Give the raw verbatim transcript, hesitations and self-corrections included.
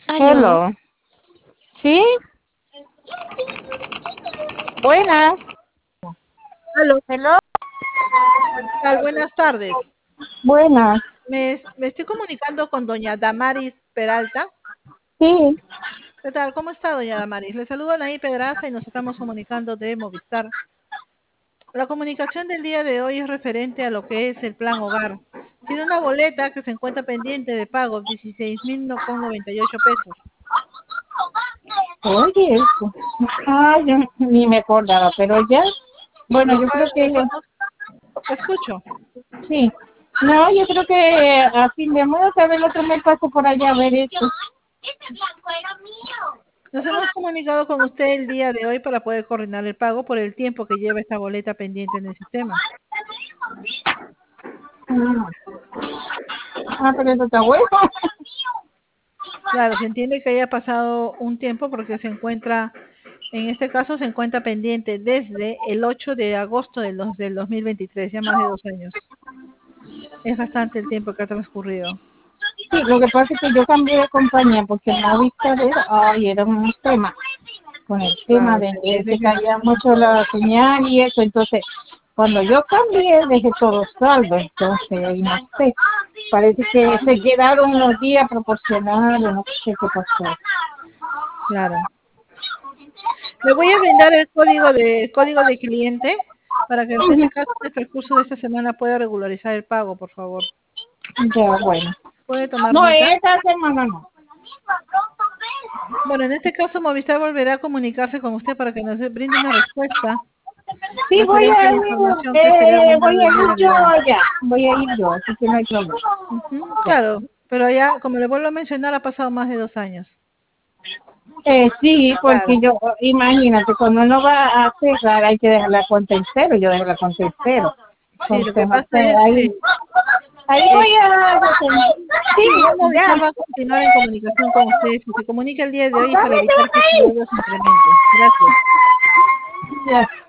Aló, Hello. ¿Sí? Buenas. Aló, Hello. ¿qué tal? Buenas tardes. Buenas. Me, me estoy comunicando con doña Damaris Peralta. Sí. ¿Qué tal? ¿Cómo está, doña Damaris? Le saludo Naí Pedraza y nos estamos comunicando de Movistar. La comunicación del día de hoy es referente a lo que es el plan hogar. Tiene una boleta que se encuentra pendiente de pago, dieciséis mil noventa y ocho pesos. Oye, eso. Ah, yo ni me acordaba, pero ya. Bueno, Lo yo cual, creo que bueno, escucho. sí. No, yo creo que a fin de mes, a ver, el otro mes paso por allá a ver esto. Nos hemos comunicado con usted el día de hoy para poder coordinar el pago por el tiempo que lleva esta boleta pendiente en el sistema. Ah, ah, pero eso está bueno. Claro, se entiende que haya pasado un tiempo porque se encuentra, en este caso se encuentra pendiente desde el ocho de agosto del, dos- del dos mil veintitrés, ya más de dos años. Es bastante el tiempo que ha transcurrido. Sí, lo que pasa es que yo cambié de compañía porque el Movistar era, ay, era un tema. Con el tema Claro, de se que entiende se que caía mucho la señal y eso, entonces cuando yo cambié dejé todo saldo, entonces ahí no sé, parece que se quedaron unos días proporcionales, no sé qué pasó. claro. Le voy a brindar el código de código de cliente para que en este caso, en el transcurso de esta semana pueda regularizar el pago, por favor. Ya, bueno. ¿Puede tomar No, nota? esta semana no. Bueno, en este caso Movistar volverá a comunicarse con usted para que nos brinde una respuesta Sí, voy referente a a la ir, información que se le ha eh, brindado voy a el ir día de yo hoy. allá, voy a ir yo, así que no hay problema. Ujú, claro, pero ya, como le vuelvo a mencionar, ha pasado más de dos años. Eh, sí, porque Claro. yo, imagínate, cuando uno va a cerrar hay que dejar la cuenta en cero, yo dejo la cuenta en cero. Sí, lo Entonces, que no pasa sé, es, ahí, sí, ahí eh, voy a... Sí, sí, igual Movistar ya. va a continuar en comunicación con usted. Si se comunica el día de hoy es para evitar que su deuda se incremente. Gracias. Ya.